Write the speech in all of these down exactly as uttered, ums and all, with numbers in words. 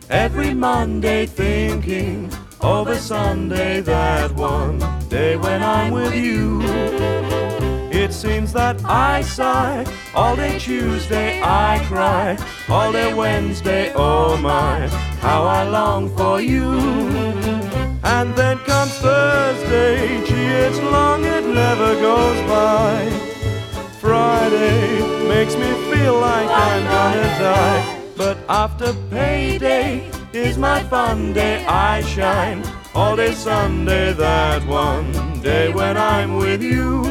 every Monday thinking over Sunday, that one day when I'm with you. It seems that I sigh, all day Tuesday I cry, all day Wednesday, oh my, how I long for you. And then comes Thursday, gee, it's long, it never goes by. Friday makes me feel like I'm gonna die. But after payday is my fun day, I shine all day Sunday, that one day when I'm with you.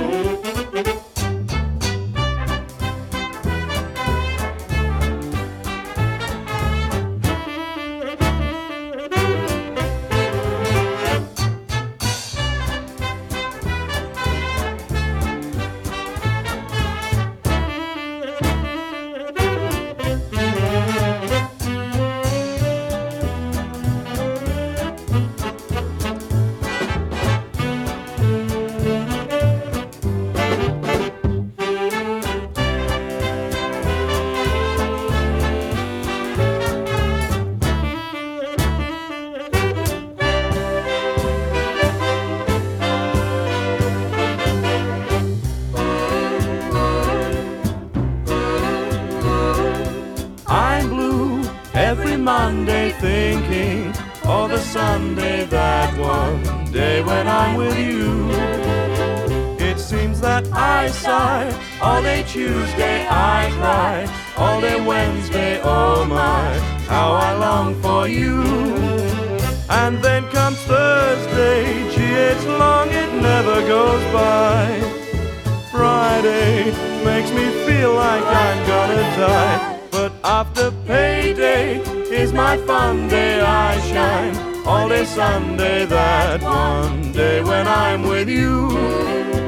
Every Monday thinking of the Sunday, that one day when I'm with you. It seems that I sigh, all day Tuesday I cry, all day Wednesday, oh my, how I long for you. And then comes Thursday, gee, it's long, it never goes by. Friday makes me feel like I'm gonna die. But after payday is my fun day, I shine all day Sunday, that one day when I'm with you.